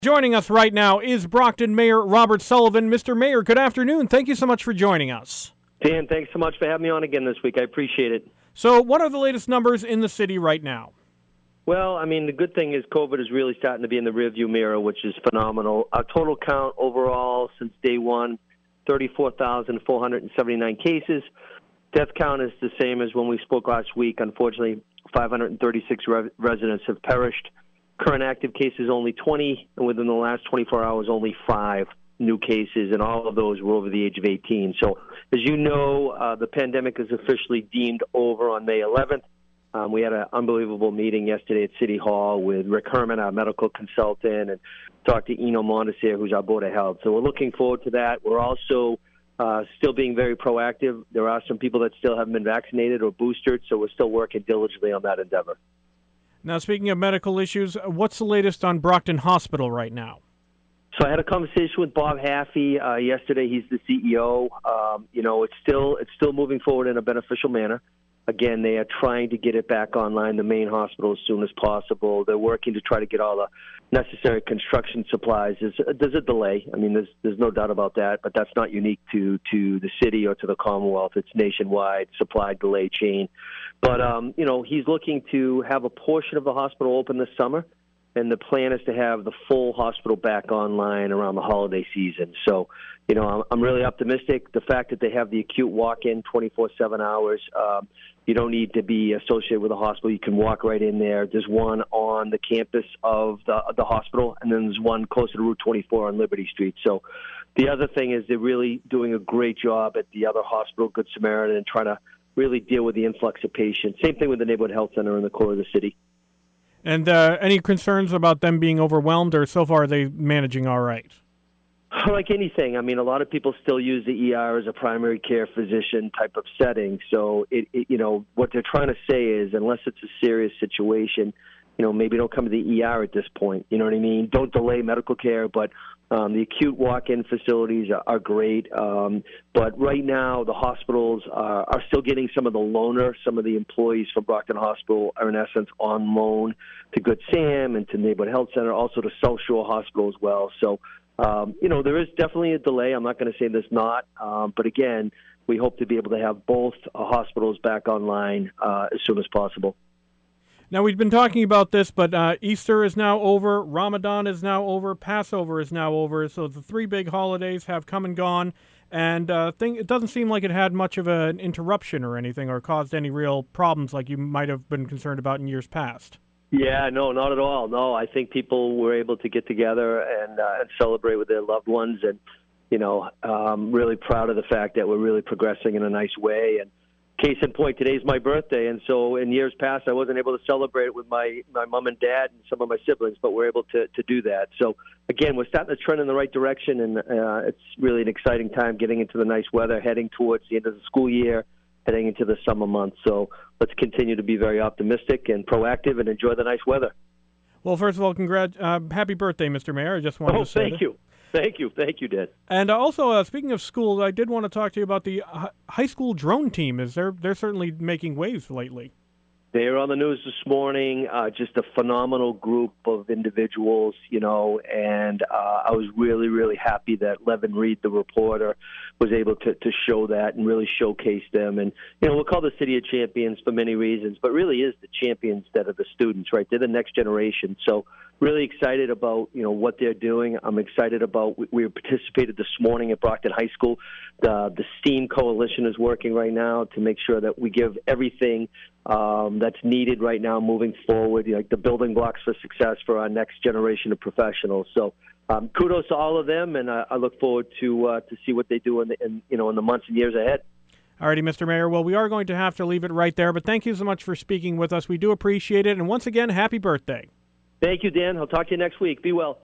Joining us right now is Brockton Mayor Robert Sullivan. Mr. Mayor, good afternoon. Thank you so much for joining us. Dan, thanks so much for having me on again this week. I appreciate it. So what are the latest numbers in the city right now? Well, I mean, the good thing is COVID is really starting to be in the rearview mirror, which is phenomenal. Our total count overall since day one, 34,479 cases. Death count is the same as when we spoke last week. Unfortunately, 536 residents have perished. Current active cases only 20, and within the last 24 hours, only 5 new cases, and all of those were over the age of 18. So, as you know, the pandemic is officially deemed over on May 11th. We had an unbelievable meeting yesterday at City Hall with Rick Herman, our medical consultant, and Dr. Eno Montesir, who's our Board of Health. So we're looking forward to that. We're also still being very proactive. There are some people that still haven't been vaccinated or boosted, so we're still working diligently on that endeavor. Now, speaking of medical issues, what's the latest on Brockton Hospital right now? So I had a conversation with Bob Haffey yesterday. He's the CEO. It's still moving forward in a beneficial manner. Again, they are trying to get it back online, the main hospital, as soon as possible. They're working to try to get all the necessary construction supplies. There's a delay. I mean, there's no doubt about that, but that's not unique to the city or to the Commonwealth. It's nationwide, supply delay chain. But, he's looking to have a portion of the hospital open this summer, and the plan is to have the full hospital back online around the holiday season. So, I'm really optimistic. The fact that they have the acute walk-in 24/7 hours, you don't need to be associated with the hospital. You can walk right in there. There's one on the campus of the hospital, and then there's one closer to Route 24 on Liberty Street. So the other thing is they're really doing a great job at the other hospital, Good Samaritan, and trying to really deal with the influx of patients. Same thing with the Neighborhood Health Center in the core of the city. And any concerns about them being overwhelmed, or so far are they managing all right? Like anything, I mean, a lot of people still use the ER as a primary care physician type of setting. So, what they're trying to say is, unless it's a serious situation, maybe don't come to the ER at this point. You know what I mean? Don't delay medical care, but the acute walk-in facilities are great. But right now, the hospitals are still getting some of the loaner. Some of the employees from Brockton Hospital are, in essence, on loan to Good Sam and to Neighborhood Health Center, also to South Shore Hospital as well. So, there is definitely a delay. I'm not going to say there's not. But again, we hope to be able to have both hospitals back online as soon as possible. Now, we've been talking about this, but Easter is now over, Ramadan is now over, Passover is now over, so the 3 big holidays have come and gone, and it doesn't seem like it had much of an interruption or anything or caused any real problems like you might have been concerned about in years past. Yeah, no, not at all. No, I think people were able to get together and celebrate with their loved ones, and, I'm really proud of the fact that we're really progressing in a nice way. And case in point, today's my birthday, and so in years past, I wasn't able to celebrate it with my mom and dad and some of my siblings, but we're able to do that. So, again, we're starting to trend in the right direction, and it's really an exciting time getting into the nice weather, heading towards the end of the school year, heading into the summer months. So let's continue to be very optimistic and proactive and enjoy the nice weather. Well, first of all, happy birthday, Mr. Mayor. I just wanted to say thank you. Thank you, Dad. And also, speaking of schools, I did want to talk to you about the high school drone team. They're certainly making waves lately. They were on the news this morning, just a phenomenal group of individuals, and I was really, really happy that Levin Reed, the reporter, was able to show that and really showcase them. And, we'll call the City of Champions for many reasons, but really is the champions that are the students, right? They're the next generation. So really excited about, what they're doing. I'm excited about, we participated this morning at Brockton High School. The STEAM Coalition is working right now to make sure that we give everything that's needed right now moving forward, like the building blocks for success for our next generation of professionals. So kudos to all of them, and I look forward to see what they do in the months and years ahead. All righty, Mr. Mayor. Well, we are going to have to leave it right there, but thank you so much for speaking with us. We do appreciate it, and once again, happy birthday. Thank you, Dan. I'll talk to you next week. Be well.